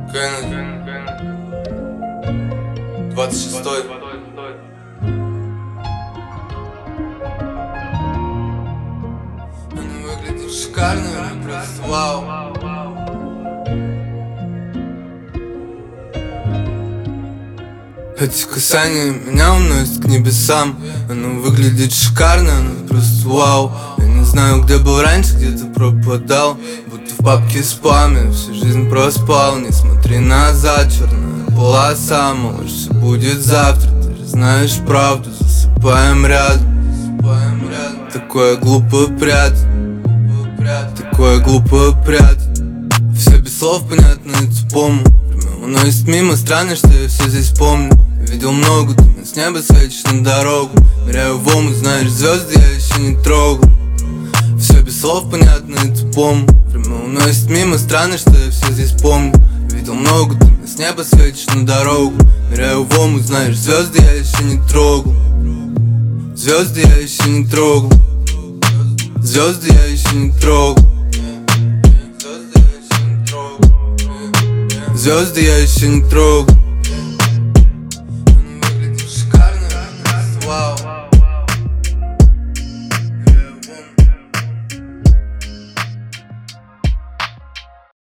Кеннеди 26-й. Она выглядит шикарно, она просто вау. Эти касания меня уносят к небесам. Она выглядит шикарно, она просто вау. Я не знаю, где был раньше, где-то пропадал, будто в папке спаме всю жизнь проспал. Не смотри назад, черная полоса, малыш, все будет завтра. Ты же знаешь правду, засыпаем рядом. Такое глупо прятать, такое глупо прятать. Все без слов понятно и тупому. Время уносит мимо, странно, что я все здесь помню. Видел много, ты с неба светишь на дорогу. Ныряю в омут, знаешь, звезды я еще не трогал. Все без слов понятно и тупому. Время уносит мимо, странно, что я все здесь помню. Видел много, ты с неба светишь на дорогу. Ныряю в омут, знаешь, звезды я еще не трогал. Звезды я еще не трогал. Звезды я еще не трогал. Звезды я еще не трогал. Она выглядит шикарно, вау.